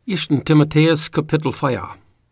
1. Timotheus kapitel 4.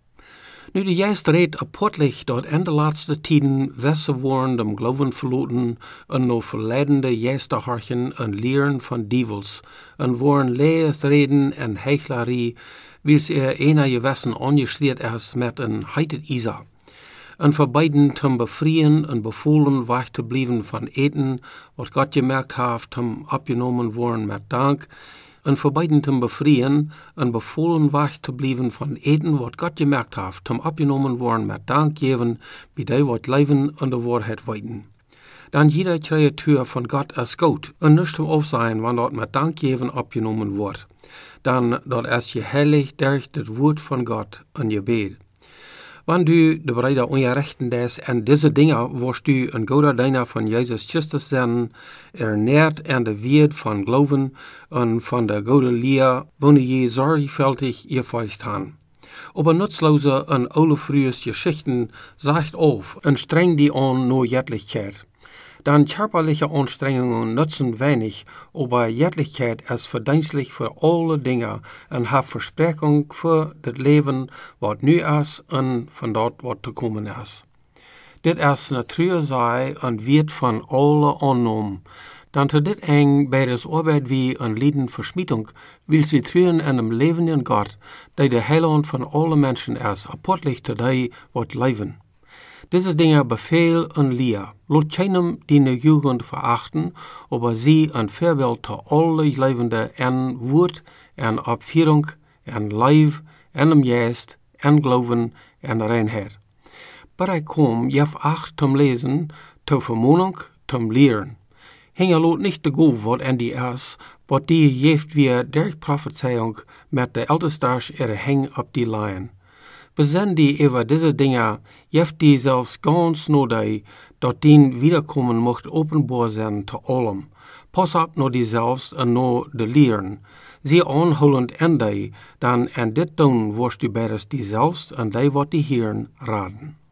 Nu de juist reed apportlich dat in de laatste tiden wesse worden dem geloven verloten en no verleidende juisterharchen en leren van dievels en worden lees reden en heuchlerie, wils ena je wessen angeschreerd is met een heitet Isa. En verbeiden te befrieren en bevolen weg te blijven van eten, wat God gemerkt heeft, te abgenomen worden met dank, en verbeiden te befrieren en bevolen weg te blijven van eten, wat God gemerkt heeft, te abgenomen worden met dank geven, bij die wat leven en de waarheid weten. Dan jeder creatuur van God is goed, en niets te op zijn, wanneer dat met dank geven abgenomen wordt. Dan dat is je heilig durch het woord van God en je bed. Wanneer du de bereide ongerechten des en deze dingen worst u een goede dienaar van Jezus Christus zijn, ernährt aan de wet van geloven en van de goede leer, wanneer je zorgvuldig gevolgd han. Aber nutzlose en oude Geschichten sagt auf en streng die an nur Jettlichkeit. Dann körperliche Anstrengungen nutzen wenig, aber Jettlichkeit ist verdienstlich für alle Dinge und hat Versprechung für das Leben, was nu ist und von dort, was zu kommen ist. Dit ist Natur sei und wird von alle angenommen. Dan te dit eng bij des arbeid wie een lieden versmietung, wil sie truen in dem levenden Gott, die de heiland van alle Menschen is, apportlich te die wat leven. Diese Dinge befehl und leer. Lot keinem die Jugend verachten, aber sie ein Vorbild zu alle Lebende en Wort, en Abführung, en Leib, en im Geist, en Glauben, en Reinheit. Aber ich kom, jef acht zum Lesen, zur Vermahnung, zum Lehren. Hinge lot nicht de go, wat en die is, wat die jeft wir durch Prophezeiung mit der Ältesters ihre Heng ab die Leien. Besinn die über diese Dinge, jeft die selbst ganz nodig, dat dien wiederkommen mocht openbaar sein zu allem. Pass op no die selbst en no de Lehren. Sie aanholend en die, dan en dit doen worst u beides die selbst en die wat die Heeren raden.